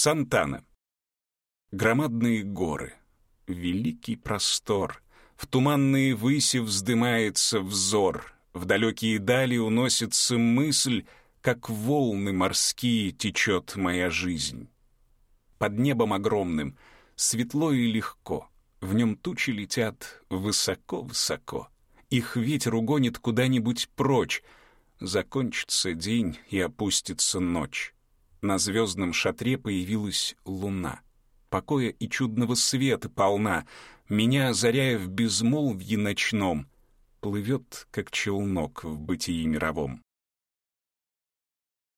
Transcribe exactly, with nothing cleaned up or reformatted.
Сантана. Громадные горы, великий простор, в туманные выси вздымается взор, в далекие дали уносится мысль, как волны морские течет моя жизнь. Под небом огромным светло и легко, в нем тучи летят высоко-высоко, их ветер угонит куда-нибудь прочь, закончится день и опустится ночь. На звездном шатре появилась луна. Покоя и чудного света полна, меня озаряя в безмолвье ночном, плывет, как челнок в бытии мировом.